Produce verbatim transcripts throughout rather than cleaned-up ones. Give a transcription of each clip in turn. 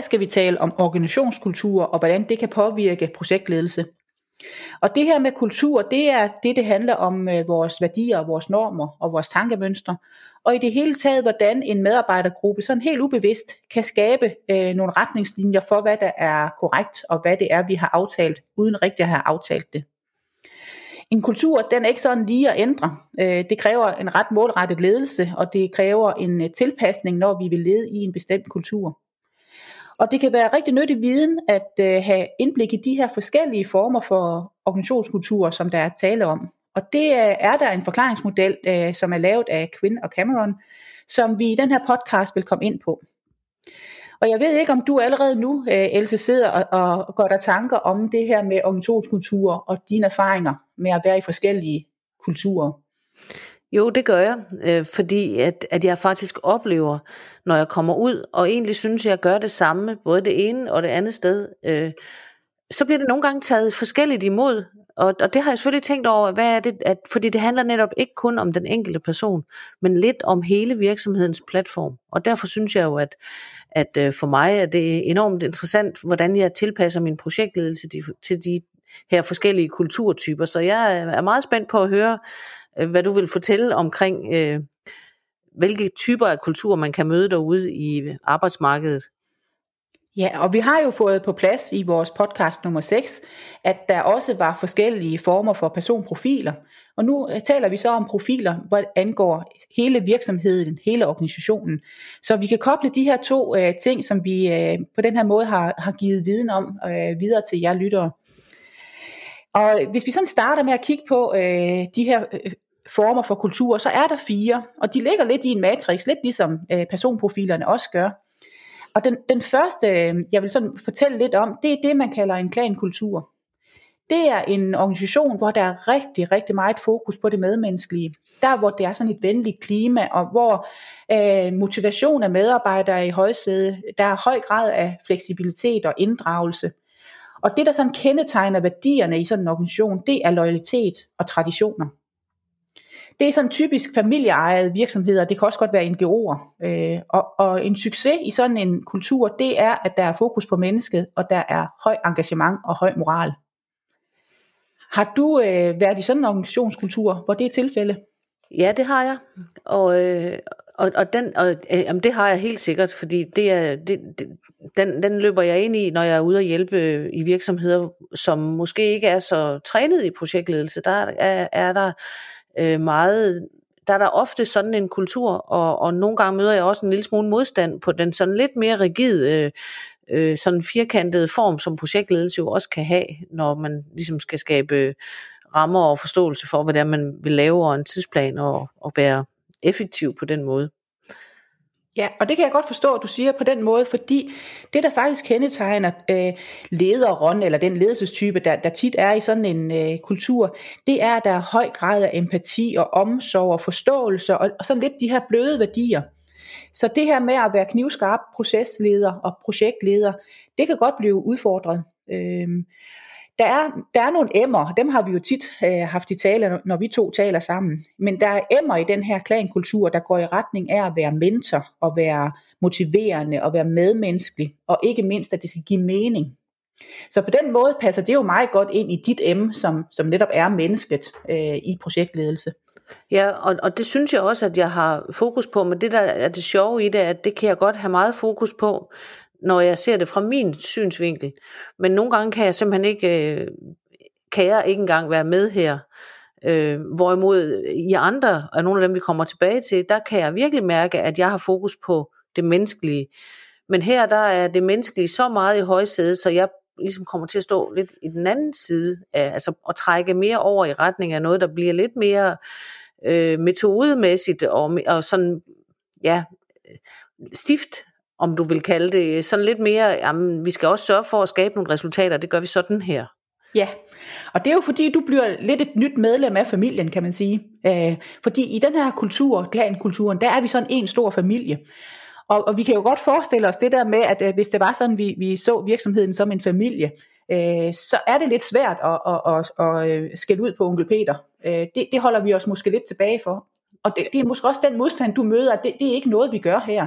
dag skal vi tale om organisationskultur og hvordan det kan påvirke projektledelse. Og det her med kultur, det er det, det handler om øh, vores værdier, vores normer og vores tankemønstre. Og i det hele taget, hvordan en medarbejdergruppe sådan helt ubevidst kan skabe øh, nogle retningslinjer for, hvad der er korrekt og hvad det er, vi har aftalt, uden rigtig at have aftalt det. En kultur, den er ikke sådan lige at ændre. Øh, det kræver en ret målrettet ledelse, og det kræver en øh, tilpasning, når vi vil lede i en bestemt kultur. Og det kan være rigtig nyttig viden at øh, have indblik i de her forskellige former for organisationskulturer, som der er tale om. Og det øh, er der en forklaringsmodel, øh, som er lavet af Quinn og Cameron, som vi i den her podcast vil komme ind på. Og jeg ved ikke, om du allerede nu, øh, Else, sidder og, og gør dig tanker om det her med organisationskulturer og dine erfaringer med at være i forskellige kulturer. Jo, det gør jeg, øh, fordi at, at jeg faktisk oplever, når jeg kommer ud, og egentlig synes, at jeg gør det samme, både det ene og det andet sted, øh, så bliver det nogle gange taget forskelligt imod, og, og det har jeg selvfølgelig tænkt over, hvad er det, at, fordi det handler netop ikke kun om den enkelte person, men lidt om hele virksomhedens platform, og derfor synes jeg jo, at, at øh, for mig er det enormt interessant, hvordan jeg tilpasser min projektledelse til, til de her forskellige kulturtyper, så jeg er meget spændt på at høre, hvad du vil fortælle omkring, øh, hvilke typer af kultur man kan møde derude i arbejdsmarkedet. Ja, og vi har jo fået på plads i vores podcast nummer seks, at der også var forskellige former for personprofiler. Og nu taler vi så om profiler, hvad angår hele virksomheden, hele organisationen. Så vi kan koble de her to øh, ting, som vi øh, på den her måde har, har givet viden om øh, videre til jer lyttere. Og hvis vi sådan starter med at kigge på øh, de her øh, former for kultur, så er der fire, og de ligger lidt i en matrix, lidt ligesom øh, personprofilerne også gør. Og den, den første, øh, jeg vil sådan fortælle lidt om, det er det, man kalder en klankultur. Det er en organisation, hvor der er rigtig, rigtig meget fokus på det medmenneskelige. Der, hvor det er sådan et venligt klima, og hvor øh, motivation af medarbejdere er i højsæde. Der er høj grad af fleksibilitet og inddragelse. Og det, der sådan kendetegner værdierne i sådan en organisation, det er loyalitet og traditioner. Det er sådan typisk familieejede virksomheder, det kan også godt være N G O'er. Øh, og, og en succes i sådan en kultur, det er, at der er fokus på mennesket, og der er høj engagement og høj moral. Har du øh, været i sådan en organisationskultur, hvor det er tilfælde? Ja, det har jeg. Og, øh, og, og, den, og øh, jamen, det har jeg helt sikkert, fordi det er, det, det, den, den løber jeg ind i, når jeg er ude at hjælpe i virksomheder, som måske ikke er så trænet i projektledelse. Der er, er der øh, meget, der er der ofte sådan en kultur, og, og nogle gange møder jeg også en lille smule modstand på den sådan lidt mere rigide, øh, øh, sådan firkantede form, som projektledelse jo også kan have, når man ligesom skal skabe rammer og forståelse for, hvad det er, man vil lave, og en tidsplan, og, og være effektiv på den måde. Ja, og det kan jeg godt forstå, at du siger på den måde, fordi det, der faktisk kendetegner øh, lederen, eller den ledelsestype, der, der tit er i sådan en øh, kultur, det er, at der er høj grad af empati og omsorg og forståelse, og, og sådan lidt de her bløde værdier. Så det her med at være knivskarp procesleder og projektleder, det kan godt blive udfordret. Øh, Der er, der er nogle emmer, dem har vi jo tit øh, haft i tale, når vi to taler sammen. Men der er emmer i den her klankultur, der går i retning af at være mentor, og være motiverende, og være medmenneskelig, og ikke mindst, at det skal give mening. Så på den måde passer det jo meget godt ind i dit emne, som, som netop er mennesket øh, i projektledelse. Ja, og, og det synes jeg også, at jeg har fokus på, men det der er det sjove i det, at det kan jeg godt have meget fokus på, når jeg ser det fra min synsvinkel. Men nogle gange kan jeg simpelthen ikke, øh, kan jeg ikke engang være med her. Øh, hvorimod i andre, og nogle af dem vi kommer tilbage til, der kan jeg virkelig mærke, at jeg har fokus på det menneskelige. Men her der er det menneskelige så meget i højsædet, så jeg ligesom kommer til at stå lidt i den anden side, af, altså at trække mere over i retning af noget, der bliver lidt mere øh, metodemæssigt, og, og sådan, ja, stift, om du vil kalde det, sådan lidt mere, jamen, vi skal også sørge for at skabe nogle resultater, det gør vi sådan her. Ja, og det er jo fordi, du bliver lidt et nyt medlem af familien, kan man sige. Øh, fordi i den her kultur, klankulturen, der er vi sådan en stor familie. Og, og vi kan jo godt forestille os det der med, at øh, hvis det var sådan, vi, vi så virksomheden som en familie, øh, så er det lidt svært at, at, at, at, at skælde ud på onkel Peter. Øh, det, det holder vi os måske lidt tilbage for. Og det, det er måske også den modstand, du møder, at det, det er ikke noget, vi gør her.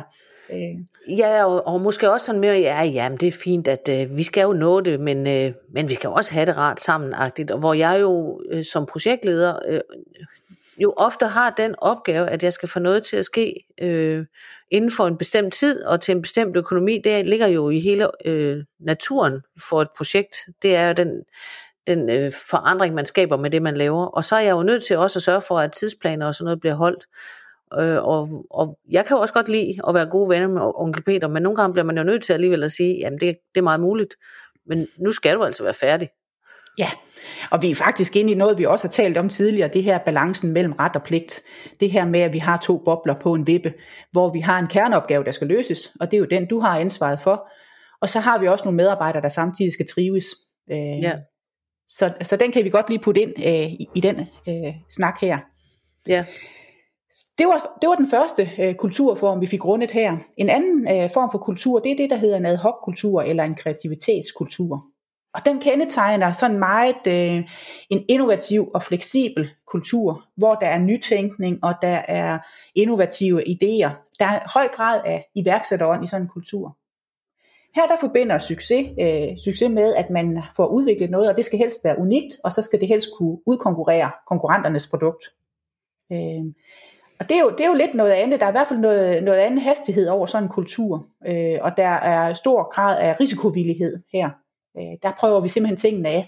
Øh. Ja, og, og måske også sådan mere, ja, ja, men det er fint, at øh, vi skal jo nå det, men, øh, men vi skal også have det rart sammenagtigt, og hvor jeg jo øh, som projektleder øh, jo ofte har den opgave, at jeg skal få noget til at ske øh, inden for en bestemt tid, og til en bestemt økonomi. Det ligger jo i hele øh, naturen for et projekt. Det er jo den, den øh, forandring, man skaber med det, man laver. Og så er jeg jo nødt til også at sørge for, at tidsplaner og sådan noget bliver holdt. Øh, og, og jeg kan jo også godt lide at være gode venner med onkel Peter, men nogle gange bliver man jo nødt til alligevel at sige, jamen det, det er meget muligt, men nu skal du altså være færdig. Ja, og vi er faktisk inde i noget, vi også har talt om tidligere, det her balancen mellem ret og pligt. Det her med, at vi har to bobler på en vippe, hvor vi har en kerneopgave, der skal løses, og det er jo den, du har ansvaret for. Og så har vi også nogle medarbejdere, der samtidig skal trives. Øh, ja. så, så den kan vi godt lige putte ind øh, i, i den øh, snak her. Ja. Det var, det var den første øh, kulturform, vi fik rundet her. En anden øh, form for kultur, det er det, der hedder en ad hoc kultur, eller en kreativitetskultur. Og den kendetegner sådan meget øh, en innovativ og fleksibel kultur, hvor der er nytænkning, og der er innovative idéer. Der er en høj grad af iværksætterånd i sådan en kultur. Her der forbinder succes, øh, succes med, at man får udviklet noget, og det skal helst være unikt, og så skal det helst kunne udkonkurrere konkurrenternes produkt. Øh, og det er, jo, det er jo lidt noget andet. Der er i hvert fald noget, noget anden hastighed over sådan en kultur, øh, og der er stor grad af risikovillighed her. Der prøver vi simpelthen tingene af.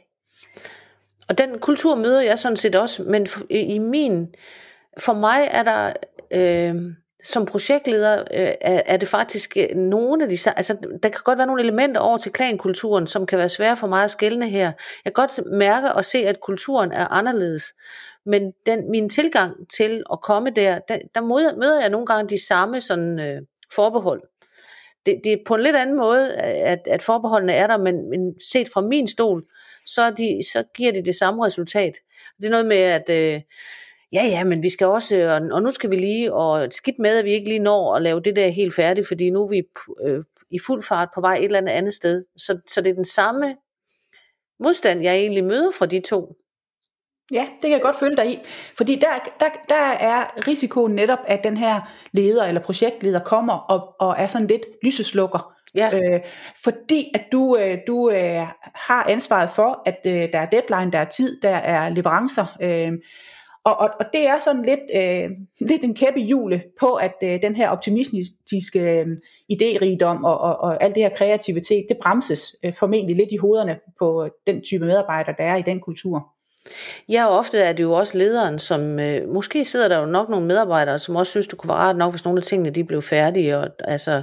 Og den kultur møder jeg sådan set også, men for, i min, for mig er der, øh, som projektleder, øh, er, er det faktisk nogle af de, altså der kan godt være nogle elementer over til klankulturen, som kan være svære for mig at skelne her. Jeg kan godt mærke og se, at kulturen er anderledes, men den, min tilgang til at komme der, der, der møder jeg nogle gange de samme sådan, øh, forbehold. Det, det er på en lidt anden måde, at, at forbeholdene er der, men, men set fra min stol, så, er de, så giver det det samme resultat. Det er noget med, at øh, ja, ja, men vi skal også, og, og nu skal vi lige, og skidt med, at vi ikke lige når at lave det der helt færdigt, fordi nu er vi øh, i fuld fart på vej et eller andet andet sted. Så, så det er den samme modstand, jeg egentlig møder fra de to. Ja, det kan jeg godt følge dig i, fordi der, der, der er risikoen netop, at den her leder eller projektleder kommer og, og er sådan lidt lyseslukker, ja. øh, fordi at du, øh, du øh, har ansvaret for, at øh, der er deadline, der er tid, der er leverancer, øh, og, og, og det er sådan lidt, øh, lidt en kæppe i hjulet på, at øh, den her optimistiske øh, idérigdom og, og, og alt det her kreativitet, det bremses øh, formentlig lidt i hovederne på den type medarbejdere, der er i den kultur. Ja, og ofte er det jo også lederen, som øh, måske sidder der jo nok nogle medarbejdere, som også synes, det kunne være rart nok, hvis nogle af tingene de blev færdige. Og, altså,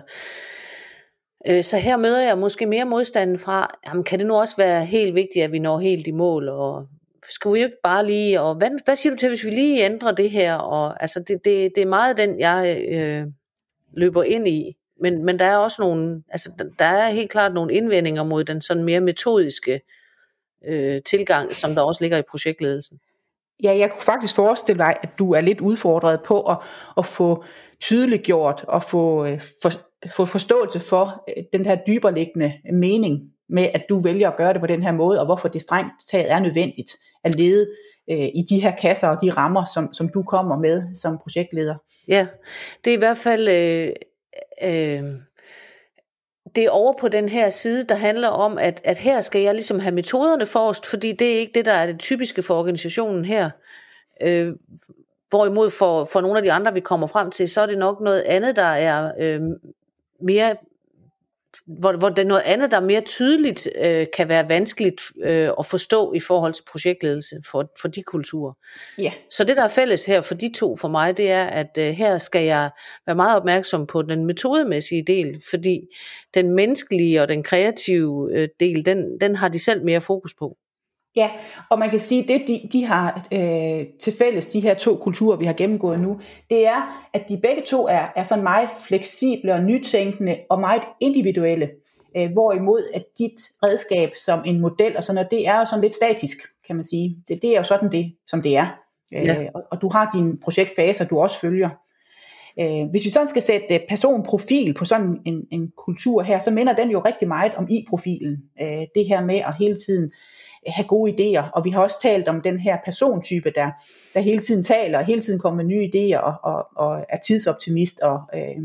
øh, så her møder jeg måske mere modstanden fra, jamen, kan det nu også være helt vigtigt, at vi når helt i mål, og skal vi jo ikke bare lige, og hvad, hvad siger du til, hvis vi lige ændrer det her? Og, altså, det, det, det er meget den, jeg øh, løber ind i. Men, men der er også nogle, altså, der er helt klart nogle indvendinger mod den sådan mere metodiske Øh, tilgang, som der også ligger i projektledelsen. Ja, jeg kunne faktisk forestille dig, at du er lidt udfordret på at, at få tydeliggjort og få, for, få forståelse for den her dybereliggende mening med, at du vælger at gøre det på den her måde, og hvorfor det strengt taget er nødvendigt at lede øh, i de her kasser og de rammer, som, som du kommer med som projektleder. Ja, det er i hvert fald øh, øh, det er over på den her side, der handler om, at, at her skal jeg ligesom have metoderne forrest, fordi det er ikke det, der er det typiske for organisationen her. Øh, hvorimod for, for nogle af de andre, vi kommer frem til, så er det nok noget andet, der er øh, mere, hvor, hvor det er noget andet, der mere tydeligt øh, kan være vanskeligt øh, at forstå i forhold til projektledelse for, for de kulturer. Yeah. Så det, der er fælles her for de to for mig, det er, at øh, her skal jeg være meget opmærksom på den metodemæssige del, fordi den menneskelige og den kreative øh, del, den, den har de selv mere fokus på. Ja, og man kan sige, at det de, de har øh, til fælles, de her to kulturer, vi har gennemgået nu, det er, at de begge to er, er sådan meget fleksible og nytænkende og meget individuelle, øh, hvorimod at dit redskab som en model og sådan noget, det er jo sådan lidt statisk, kan man sige. Det, det er jo sådan det, som det er. Ja. Øh, og, og du har dine projektfaser, du også følger. Øh, hvis vi sådan skal sætte personprofil på sådan en, en kultur her, så minder den jo rigtig meget om I-profilen. Øh, det her med at hele tiden have gode idéer, og vi har også talt om den her persontype, der, der hele tiden taler, og hele tiden kommer med nye idéer, og, og, og er tidsoptimist, og øh,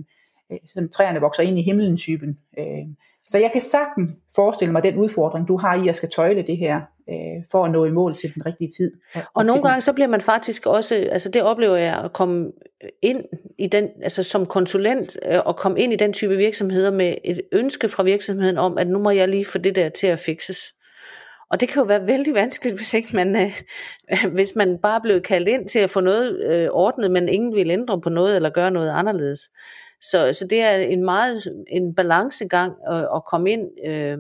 sådan træerne vokser ind i himlen typen. Øh, så jeg kan sagtens forestille mig den udfordring, du har i at skal tøjle det her, øh, for at nå i mål til den rigtige tid. Og, og nogle gange så bliver man faktisk også, altså det oplever jeg, at komme ind i den, altså som konsulent, øh, og komme ind i den type virksomheder med et ønske fra virksomheden om, at nu må jeg lige få det der til at fikses. Og det kan jo være vældig vanskeligt, hvis ikke man, øh, hvis man bare blev kaldt ind til at få noget øh, ordnet, men ingen vil ændre på noget eller gøre noget anderledes. Så, så det er en meget en balancegang at, at komme ind. Øh,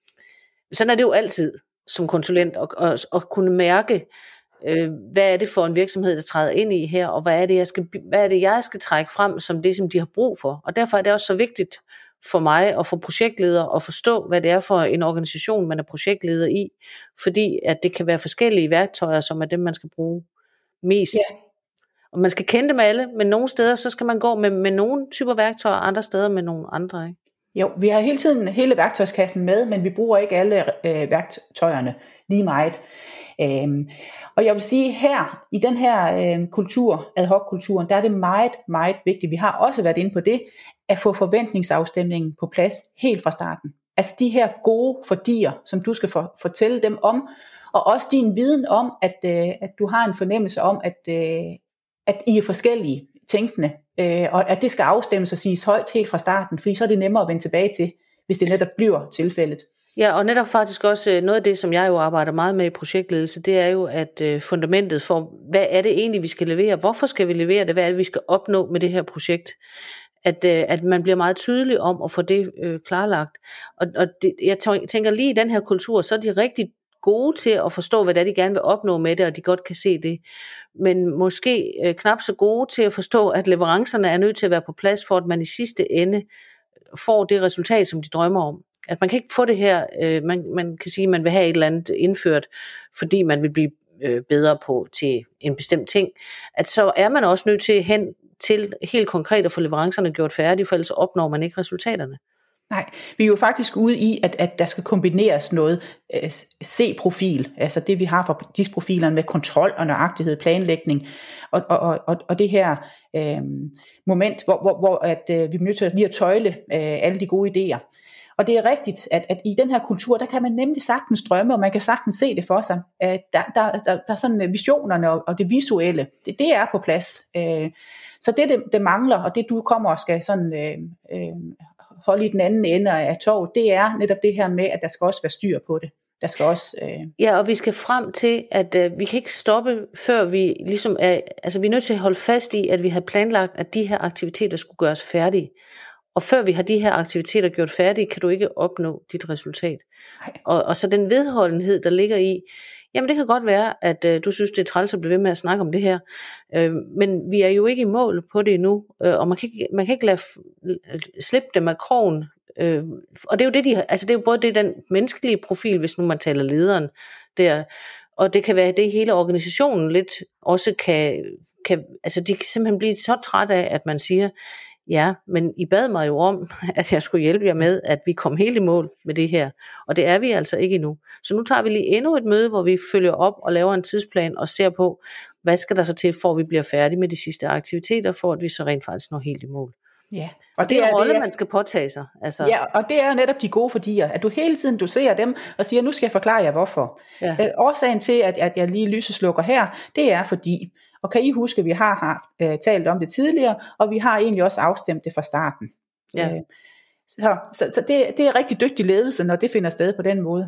sådan er det jo altid som konsulent at, at, at kunne mærke, øh, hvad er det for en virksomhed, der træder ind i her, og hvad er det, jeg skal, hvad er det, jeg skal trække frem som det, som de har brug for. Og derfor er det også så vigtigt for mig og for projektledere at forstå, hvad det er for en organisation, man er projektleder i, fordi at det kan være forskellige værktøjer, som er dem, man skal bruge mest. Yeah. Og man skal kende dem alle, men nogle steder, så skal man gå med, med nogle typer værktøjer, og andre steder med nogle andre, ikke? Jo, vi har hele tiden hele værktøjskassen med, men vi bruger ikke alle øh, værktøjerne lige meget. Øhm, og jeg vil sige her, i den her øh, kultur, ad hoc-kulturen, der er det meget, meget vigtigt, vi har også været inde på det, at få forventningsafstemningen på plads helt fra starten. Altså de her gode værdier, som du skal for, fortælle dem om, og også din viden om, at, øh, at du har en fornemmelse om, at, øh, at I er forskellige tænkende, øh, og at det skal afstemmes og siges højt helt fra starten, fordi så er det nemmere at vende tilbage til, hvis det netop bliver tilfældet. Ja, og netop faktisk også noget af det, som jeg jo arbejder meget med i projektledelse, det er jo, at øh, fundamentet for, hvad er det egentlig, vi skal levere, hvorfor skal vi levere det, hvad er det, vi skal opnå med det her projekt, at, øh, at man bliver meget tydelig om at få det øh, klarlagt. Og, og det, jeg tænker lige i den her kultur, så er de rigtig gode til at forstå, hvad det er, de gerne vil opnå med det, og de godt kan se det. Men måske øh, knap så gode til at forstå, at leverancerne er nødt til at være på plads, for at man i sidste ende får det resultat, som de drømmer om. At man kan ikke få det her, øh, man, man kan sige, at man vil have et eller andet indført, fordi man vil blive øh, bedre på til en bestemt ting. At så er man også nødt til hen til helt konkret at få leverancerne gjort færdige, for ellers opnår man ikke resultaterne. Nej, vi er jo faktisk ude i, at, at der skal kombineres noget øh, C-profil, altså det vi har for D I S-profilerne med kontrol og nøjagtighed, planlægning, og, og, og, og det her øh, moment, hvor, hvor, hvor at, øh, vi er nødt til lige at tøjle øh, alle de gode idéer. Og det er rigtigt, at, at i den her kultur, der kan man nemlig sagtens drømme, og man kan sagtens se det for sig. At der, der, der, der er sådan visionerne og, og det visuelle, det, det er på plads. Øh, så det, det, det mangler, og det du kommer og skal sådan... Øh, øh, holde i den anden ende af toget, det er netop det her med, at der skal også være styr på det. Der skal også... Øh... Ja, og vi skal frem til, at øh, vi kan ikke stoppe, før vi ligesom er... Altså, vi er nødt til at holde fast i, at vi har planlagt, at de her aktiviteter skulle gøres færdige. Og før vi har de her aktiviteter gjort færdige, kan du ikke opnå dit resultat. Og, og så den vedholdenhed, der ligger i, jamen det kan godt være, at øh, du synes, det er træls at blive ved med at snakke om det her, øh, men vi er jo ikke i mål på det endnu, øh, og man kan ikke, man kan ikke lade f- slippe dem af krogen, øh, og det er jo det, de, altså det er jo både det, den menneskelige profil, hvis nu man taler lederen der, og det kan være det hele organisationen lidt også kan, kan altså de kan simpelthen blive så træt af, at man siger, ja, men I bad mig jo om, at jeg skulle hjælpe jer med, at vi kom helt i mål med det her. Og det er vi altså ikke endnu. Så nu tager vi lige endnu et møde, hvor vi følger op og laver en tidsplan og ser på, hvad skal der så til, for at vi bliver færdige med de sidste aktiviteter, for at vi så rent faktisk når helt i mål. Ja. Og det er en rolle, man skal påtage sig. Altså. Ja, og det er netop de gode værdier, at du hele tiden doserer dem og siger, nu skal jeg forklare jer hvorfor. Ja. Øh, årsagen til, at, at jeg lige lyseslukker her, det er fordi... Og kan I huske, at vi har haft, øh, talt om det tidligere, og vi har egentlig også afstemt det fra starten. Ja. Øh, så så, så det, det er rigtig dygtig ledelse, når det finder sted på den måde.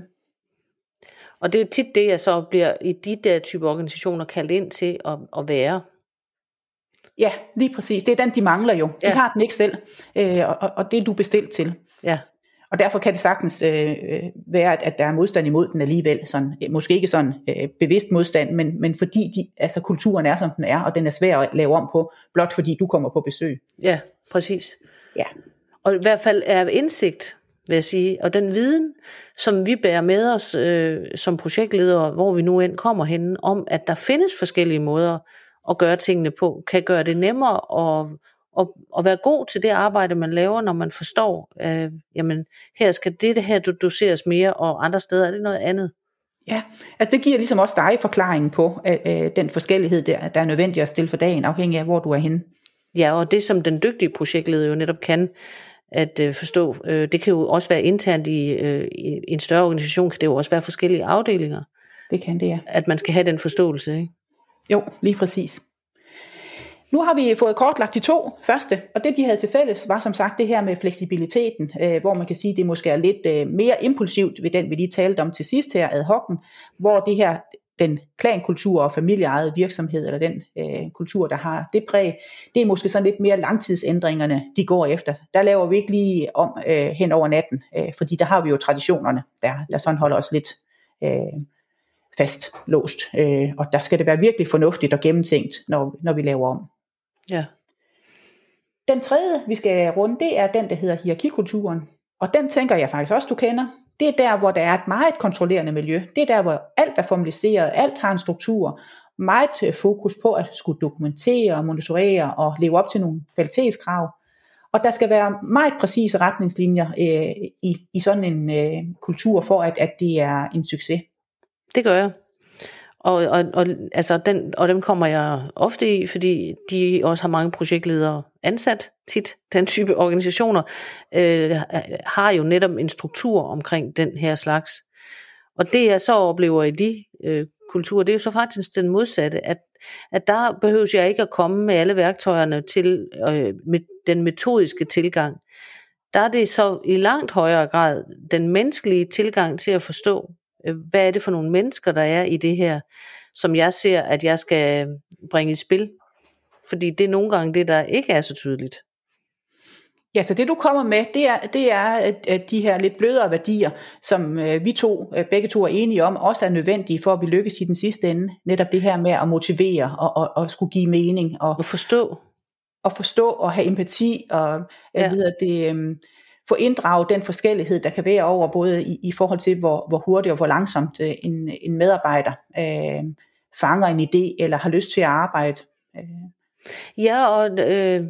Og det er tit det, jeg så bliver i de der type organisationer kaldt ind til at, at være. Ja, lige præcis. Det er den, de mangler jo. De ja. har den ikke selv, øh, og, og det er du bestilt til. Ja. Og derfor kan det sagtens øh, være, at, at der er modstand imod den alligevel. Sådan, måske ikke sådan øh, bevidst modstand, men, men fordi de, altså, kulturen er, som den er, og den er svær at lave om på, blot fordi du kommer på besøg. Ja, præcis. Ja. Og i hvert fald er indsigt, vil jeg sige, og den viden, som vi bærer med os øh, som projektledere, hvor vi nu end kommer hen, om at der findes forskellige måder at gøre tingene på, kan gøre det nemmere at Og, og være god til det arbejde, man laver, når man forstår, øh, jamen her skal det, det her doseres mere, og andre steder er det noget andet. Ja, altså det giver ligesom også dig forklaringen på øh, den forskellighed, der, der er nødvendig at stille for dagen, afhængig af, hvor du er henne. Ja, og det som den dygtige projektleder jo netop kan, at øh, forstå, øh, det kan jo også være internt i, øh, i en større organisation, kan det jo også være forskellige afdelinger. Det kan det, ja. At man skal have den forståelse, ikke? Jo, lige præcis. Nu har vi fået kortlagt de to første, og det de havde til fælles var som sagt det her med fleksibiliteten, øh, hvor man kan sige, det måske er lidt øh, mere impulsivt ved den, vi lige talte om til sidst her, ad hocen, hvor det her, den klankultur og familieejede virksomhed, eller den øh, kultur, der har det præg, det er måske sådan lidt mere langtidsændringerne, de går efter. Der laver vi ikke lige om øh, hen over natten, øh, fordi der har vi jo traditionerne, der, der sådan holder os lidt øh, fastlåst, øh, og der skal det være virkelig fornuftigt og gennemtænkt, når, når vi laver om. Ja. Den tredje, vi skal runde, det er den, der hedder hierarkikulturen. Og den tænker jeg faktisk også, du kender. Det er der, hvor der er et meget kontrollerende miljø. Det er der, hvor alt er formaliseret, alt har en struktur. Meget fokus på at skulle dokumentere, monitorere og leve op til nogle kvalitetskrav. Og der skal være meget præcise retningslinjer øh, i, i sådan en øh, kultur, for at, at det er en succes. Det gør jeg. Og, og, og, altså den, og dem kommer jeg ofte i, fordi de også har mange projektledere ansat tit. Den type organisationer øh, har jo netop en struktur omkring den her slags. Og det jeg så oplever i de øh, kulturer, det er jo så faktisk den modsatte, at, at der behøves jeg ikke at komme med alle værktøjerne til øh, med den metodiske tilgang. Der er det så i langt højere grad den menneskelige tilgang til at forstå, hvad er det for nogle mennesker, der er i det her, som jeg ser, at jeg skal bringe i spil. Fordi det er nogle gange det, der ikke er så tydeligt. Ja, så det du kommer med, det er, det er at de her lidt blødere værdier, som vi to, begge to er enige om, også er nødvendige for, at vi lykkes i den sidste ende. Netop det her med at motivere og, og, og skulle give mening. Og, og forstå. Og forstå og have empati og ja. Ved at det... Um, få inddraget den forskellighed, der kan være over både i, i forhold til, hvor, hvor hurtigt og hvor langsomt øh, en, en medarbejder øh, fanger en idé, eller har lyst til at arbejde. Øh. Ja, og, øh,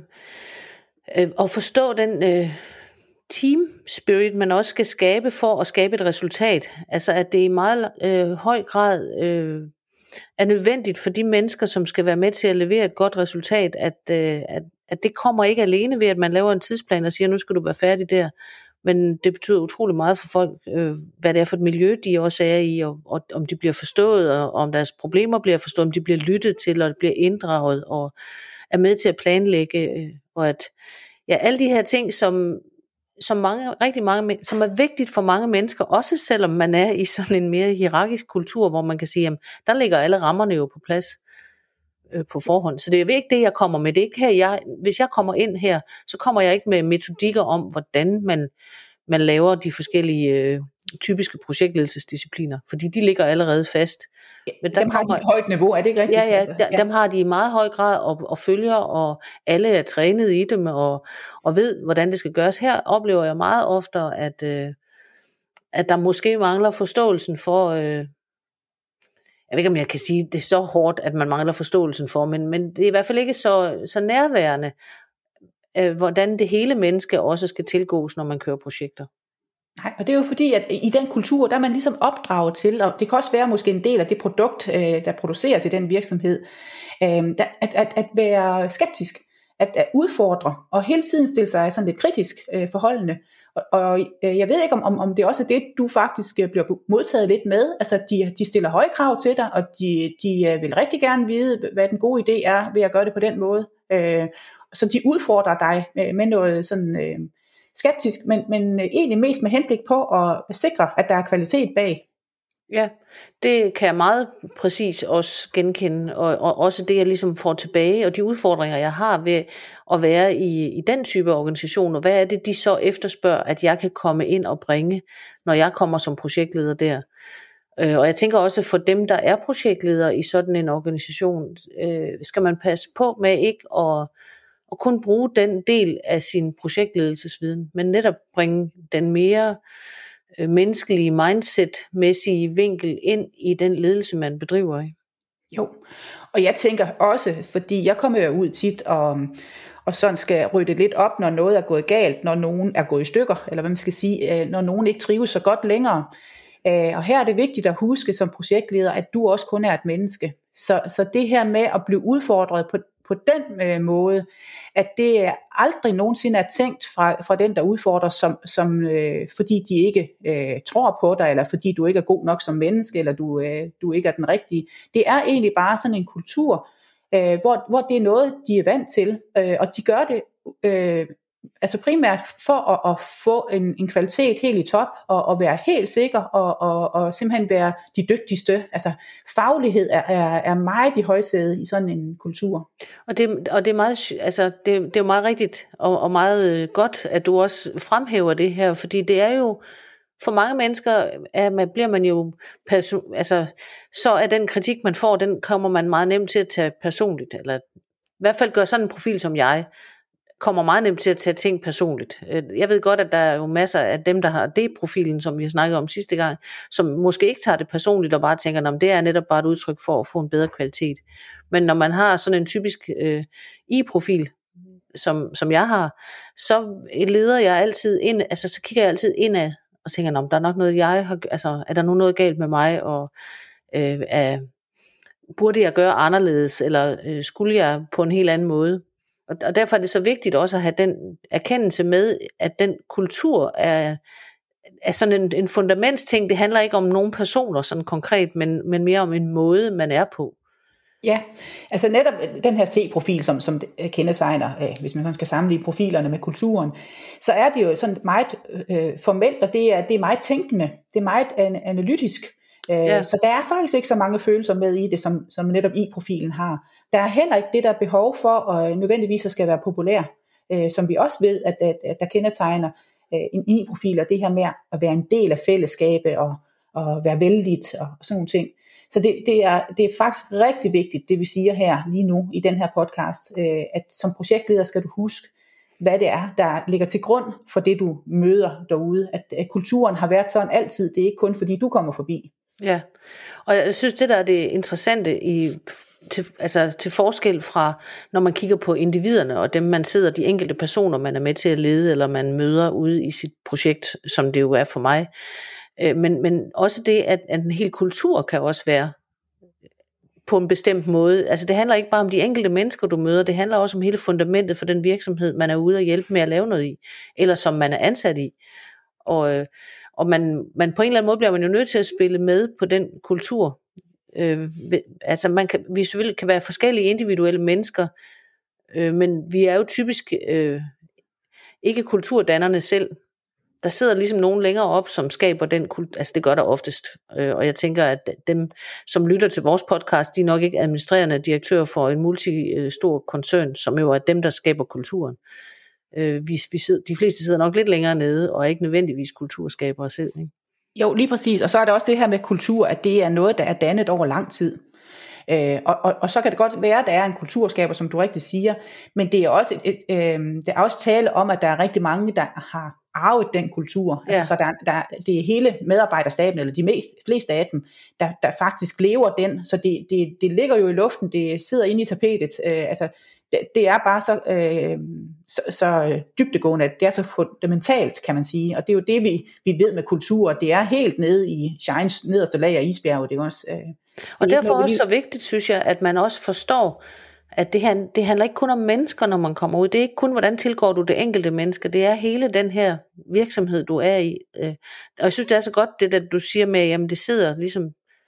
øh, og forstå den øh, team spirit, man også skal skabe for at skabe et resultat. Altså at det i meget øh, høj grad øh, er nødvendigt for de mennesker, som skal være med til at levere et godt resultat, at, øh, at at det kommer ikke alene ved, at man laver en tidsplan og siger, nu skal du være færdig der. Men det betyder utrolig meget for folk, øh, hvad det er for et miljø, de også er i, og, og om de bliver forstået, og om deres problemer bliver forstået, om de bliver lyttet til, og bliver inddraget, og er med til at planlægge, øh, og at ja, alle de her ting, som, som, mange, rigtig mange, som er vigtigt for mange mennesker, også selvom man er i sådan en mere hierarkisk kultur, hvor man kan sige, jamen, der ligger alle rammerne jo på plads på forhånd. Så det er ikke det, jeg kommer med. Det er ikke her, jeg, hvis jeg kommer ind her, så kommer jeg ikke med metodikker om, hvordan man, man laver de forskellige øh, typiske projektledelsesdiscipliner, fordi de ligger allerede fast. Men der dem kommer, har de et højt niveau, er det ikke rigtigt? Ja, ja, altså? Der, ja. Dem har de i meget høj grad og, og følger, og alle er trænet i dem, og, og ved, hvordan det skal gøres. Her oplever jeg meget ofte, at, øh, at der måske mangler forståelsen for... Øh, Jeg ved ikke, om jeg kan sige, at det er så hårdt, at man mangler forståelsen for, men, men det er i hvert fald ikke så, så nærværende, øh, hvordan det hele menneske også skal tilgås, når man kører projekter. Nej, og det er jo fordi, at i den kultur, der er man ligesom opdraget til, og det kan også være måske en del af det produkt, øh, der produceres i den virksomhed, øh, der, at, at, at være skeptisk, at, at udfordre, og hele tiden stille sig sådan lidt kritisk øh, forholdende. Og, og øh, jeg ved ikke, om, om, om det også er det, du faktisk bliver modtaget lidt med. Altså, de, de stiller høje krav til dig, og de, de vil rigtig gerne vide, hvad den gode idé er ved at gøre det på den måde. Øh, så de udfordrer dig med, med noget sådan øh, skeptisk, men, men egentlig mest med henblik på at sikre, at der er kvalitet bag. Ja, det kan jeg meget præcis også genkende, og, og også det, jeg ligesom får tilbage, og de udfordringer, jeg har ved at være i, i den type organisation, og hvad er det, de så efterspørger, at jeg kan komme ind og bringe, når jeg kommer som projektleder der. Øh, og jeg tænker også, for dem, der er projektledere i sådan en organisation, øh, skal man passe på med ikke at, at kun bruge den del af sin projektledelsesviden, men netop bringe den mere menneskelige, mindset-mæssige vinkel ind i den ledelse, man bedriver i. Jo, og jeg tænker også, fordi jeg kommer jo ud tit og, og sådan skal rydde lidt op, når noget er gået galt, når nogen er gået i stykker, eller hvad man skal sige, når nogen ikke trives så godt længere. Og her er det vigtigt at huske som projektleder, at du også kun er et menneske. Så, så det her med at blive udfordret på, på den øh, måde, at det aldrig nogensinde er tænkt fra, fra den, der udfordrer, som, som, øh, fordi de ikke øh, tror på dig, eller fordi du ikke er god nok som menneske, eller du, øh, du ikke er den rigtige. Det er egentlig bare sådan en kultur, øh, hvor, hvor det er noget, de er vant til, øh, og de gør det øh, altså primært for at, at få en, en kvalitet helt i top, og, og være helt sikker, og, og, og simpelthen være de dygtigste. Altså faglighed er, er, er meget i højsædet i sådan en kultur. Og det, og det er meget, altså det, det er jo meget rigtigt, og, og meget godt, at du også fremhæver det her, fordi det er jo, for mange mennesker er, man, bliver man jo, perso- altså så er den kritik, man får, den kommer man meget nemt til at tage personligt, eller i hvert fald gør sådan en profil som jeg, kommer meget nemt til at tage ting personligt. Jeg ved godt, at der er jo masser af dem, der har D-profilen, som vi har snakket om sidste gang, som måske ikke tager det personligt og bare tænker, at det er netop bare et udtryk for at få en bedre kvalitet. Men når man har sådan en typisk øh, I-profil, som, som jeg har, så leder jeg altid ind, altså så kigger jeg altid indad og tænker, om der er nok noget, jeg har, altså er der nu noget galt med mig, og øh, er, burde jeg gøre anderledes, eller øh, skulle jeg på en helt anden måde? Og derfor er det så vigtigt også at have den erkendelse med, at den kultur er, er sådan en, en fundamentsting. Det handler ikke om nogle personer sådan konkret, men, men mere om en måde, man er på. Ja, altså netop den her C-profil, som, som kendetegner, øh, hvis man skal sammenligne profilerne med kulturen, så er det jo sådan meget øh, formelt, og det er, det er meget tænkende, det er meget analytisk. Øh, ja. Så der er faktisk ikke så mange følelser med i det, som, som netop I-profilen har. Der er heller ikke det, der er behov for, og nødvendigvis skal være populær, øh, som vi også ved, at, at, at der kendetegner øh, en I-profil, og det her med at være en del af fællesskabet, og, og være vældigt, og, og sådan nogle ting. Så det, det, er, det er faktisk rigtig vigtigt, det vi siger her lige nu i den her podcast, øh, at som projektleder skal du huske, hvad det er, der ligger til grund for det, du møder derude. At, at kulturen har været sådan altid, det er ikke kun fordi du kommer forbi. Ja, og jeg synes, det der er det interessante i, til, altså til forskel fra, når man kigger på individerne, og dem man sidder, de enkelte personer, man er med til at lede, eller man møder ude i sit projekt, som det jo er for mig. Men, men også det, at, at en hel kultur kan også være på en bestemt måde. Altså det handler ikke bare om de enkelte mennesker, du møder, det handler også om hele fundamentet for den virksomhed, man er ude og hjælpe med at lave noget i, eller som man er ansat i. Og, og man, man på en eller anden måde bliver man jo nødt til at spille med på den kultur. Øh, altså man kan, vi selvfølgelig kan være forskellige individuelle mennesker, øh, men vi er jo typisk øh, ikke kulturdannerne selv. Der sidder ligesom nogen længere op, som skaber den kultur, altså det gør der oftest, øh, og jeg tænker, at dem, som lytter til vores podcast, de er nok ikke administrerende direktør for en multistor koncern, som jo er dem, der skaber kulturen. Øh, vi, vi sidder, de fleste sidder nok lidt længere nede, og er ikke nødvendigvis kulturskabere selv, ikke? Jo, lige præcis, og så er der også det her med kultur, at det er noget, der er dannet over lang tid. Øh, og, og, og så kan det godt være, at der er en kulturskaber, som du rigtig siger, men det er også, et, et, øh, det er også tale om, at der er rigtig mange, der har arvet den kultur. Ja. Altså, så der, der, det er hele medarbejderstaben, eller de mest, fleste af dem, der, der faktisk lever den, så det, det, det ligger jo i luften, det sidder inde i tapetet, øh, altså det, det er bare så, øh, så, så dybdegående, at det er så fundamentalt, kan man sige, og det er jo det, vi, vi ved med kultur, det er helt nede i Shines nederste lag af isbjerget, det er også... Øh, Og derfor er også så vigtigt, synes jeg, at man også forstår, at det, her, det handler ikke kun om mennesker, når man kommer ud. Det er ikke kun, hvordan tilgår du det enkelte menneske. Det er hele den her virksomhed, du er i. Og jeg synes, det er så godt, det der du siger med, jamen det sidder ligesom,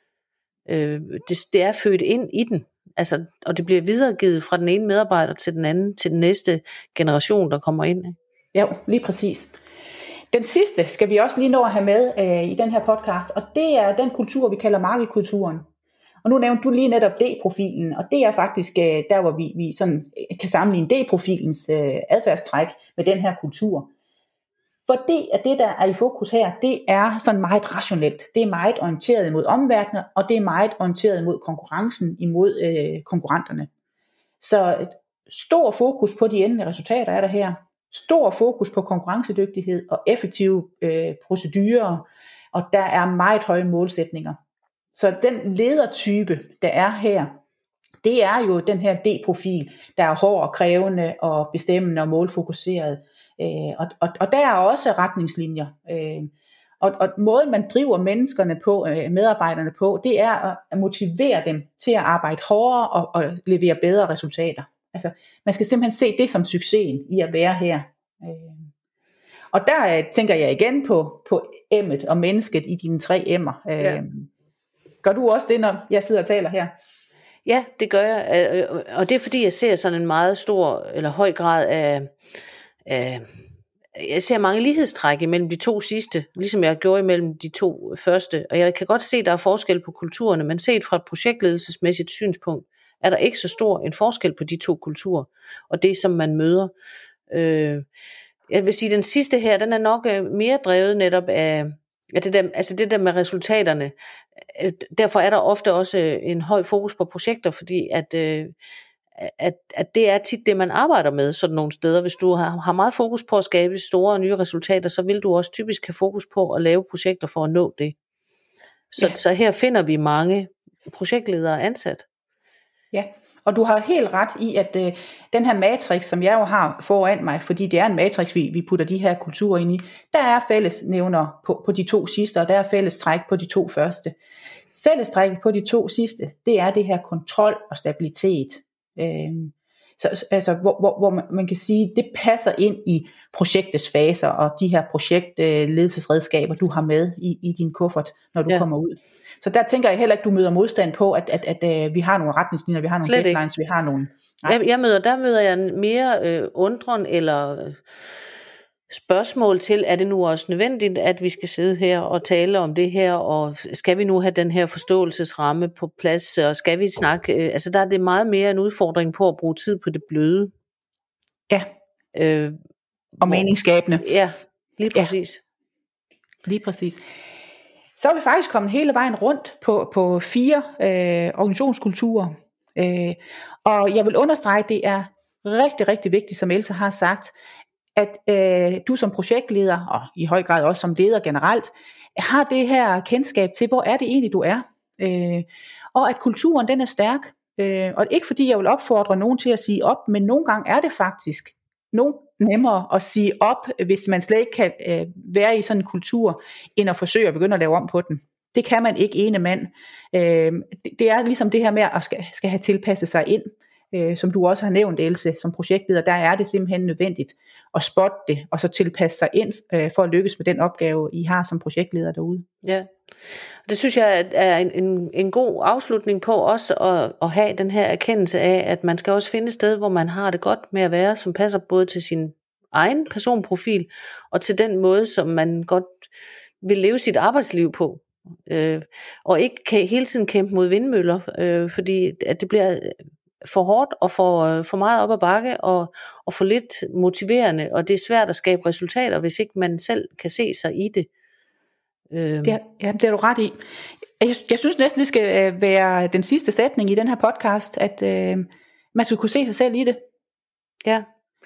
øh, det, det er født ind i den. Altså, og det bliver videregivet fra den ene medarbejder til den anden, til den næste generation, der kommer ind. Ikke? Ja, lige præcis. Den sidste skal vi også lige nå at have med øh, i den her podcast, og det er den kultur, vi kalder markedkulturen. Og nu nævnte du lige netop D-profilen, og det er faktisk øh, der, hvor vi, vi sådan kan sammenligne D-profilens øh, adfærdstræk med den her kultur. For det, at det, der er i fokus her, det er sådan meget rationelt. Det er meget orienteret imod omverdenen, og det er meget orienteret imod konkurrencen, imod øh, konkurrenterne. Så et stor fokus på de endelige resultater er der her. Stor fokus på konkurrencedygtighed og effektive øh, procedurer, og der er meget høje målsætninger. Så den ledertype, der er her, det er jo den her D-profil, der er hård og krævende og bestemmende og målfokuseret. Øh, og, og, og der er også retningslinjer. Øh, og, og måden man driver menneskerne på, øh, medarbejderne på, det er at motivere dem til at arbejde hårdere og, og levere bedre resultater. Altså, man skal simpelthen se det som succesen i at være her. Øh, og der øh, tænker jeg igen på, på M'et og mennesket i dine tre M'er. Øh, ja. Gør du også det, når jeg sidder og taler her? Ja, det gør jeg, og det er fordi, jeg ser sådan en meget stor, eller høj grad af, af jeg ser mange lighedstræk imellem de to sidste, ligesom jeg gjorde imellem de to første, og jeg kan godt se, at der er forskel på kulturerne, men set fra et projektledelsesmæssigt synspunkt, er der ikke så stor en forskel på de to kulturer, og det som man møder. Øh, jeg vil sige, at den sidste her, den er nok mere drevet netop af, af det, der, altså det der med resultaterne. Derfor er der ofte også en høj fokus på projekter, fordi at, at, at det er tit det, man arbejder med sådan nogle steder. Hvis du har, har meget fokus på at skabe store og nye resultater, så vil du også typisk have fokus på at lave projekter for at nå det. Så, ja. så her finder vi mange projektledere ansat. Ja, og du har helt ret i, at øh, den her matrix, som jeg jo har foran mig, fordi det er en matrix, vi, vi putter de her kulturer ind i, der er fællesnævner på, på de to sidste, og der er fællestræk på de to første. Fællestrækket på de to sidste, det er det her kontrol og stabilitet. Øh, så, altså, hvor, hvor, hvor man, man kan sige, det passer ind i projektets faser, og de her projektledelsesredskaber, du har med i, i din kuffert, når du ja. kommer ud. Så der tænker jeg heller ikke, du møder modstand på, at, at, at, at vi har nogle retningslinjer, vi har nogle Slet deadlines, ikke. vi har nogle... Jeg, jeg møder, der møder jeg mere øh, undren eller spørgsmål til, er det nu også nødvendigt, at vi skal sidde her og tale om det her, og skal vi nu have den her forståelsesramme på plads, og skal vi snakke... Øh, altså der er det meget mere en udfordring på at bruge tid på det bløde. Ja, øh, og meningsskabende. Ja, lige præcis. Ja. Lige præcis. Så er vi faktisk kommet hele vejen rundt på, på fire øh, organisationskulturer. Øh, og jeg vil understrege, at det er rigtig, rigtig vigtigt, som Else har sagt, at øh, du som projektleder, og i høj grad også som leder generelt, har det her kendskab til, hvor er det egentlig, du er. Øh, og at kulturen, den er stærk. Øh, og ikke fordi jeg vil opfordre nogen til at sige op, men nogle gange er det faktisk nogle nemmere at sige op, hvis man slet ikke kan øh, være i sådan en kultur, end at forsøge at begynde at lave om på den. Det kan man ikke ene mand. Øh, det, det er ligesom det her med at skal, skal have tilpasset sig ind, øh, som du også har nævnt, Else, som projektleder. Der er det simpelthen nødvendigt at spotte det, og så tilpasse sig ind, øh, for at lykkes med den opgave, I har som projektleder derude. Ja, det synes jeg er en, en, en god afslutning på også at, at have den her erkendelse af, at man skal også finde et sted, hvor man har det godt med at være, som passer både til sin egen personprofil, og til den måde, som man godt vil leve sit arbejdsliv på. Øh, og ikke kan hele tiden kæmpe mod vindmøller, øh, fordi at det bliver for hårdt og for, for meget op ad bakke, og, og for lidt motiverende, og det er svært at skabe resultater, hvis ikke man selv kan se sig i det. Det er, ja, det er du ret i. Jeg, jeg synes næsten, det skal være den sidste sætning i den her podcast, at øh, man skal kunne se sig selv i det. Ja.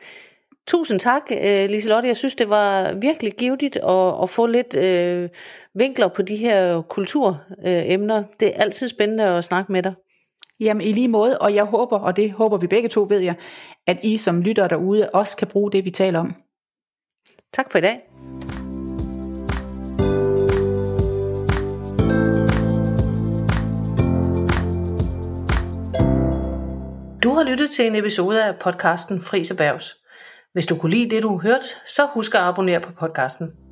Tusind tak, Liselotte. Jeg synes, det var virkelig givtigt at, at få lidt øh, vinkler på de her kulturemner. Øh, det er altid spændende at snakke med dig. Jamen i lige måde, og jeg håber, og det håber vi begge to, ved jeg, at I som lytter derude også kan bruge det, vi taler om. Tak for i dag. Du har lyttet til en episode af podcasten Friis Erhvervs. Hvis du kunne lide det, du hørte, så husk at abonnere på podcasten.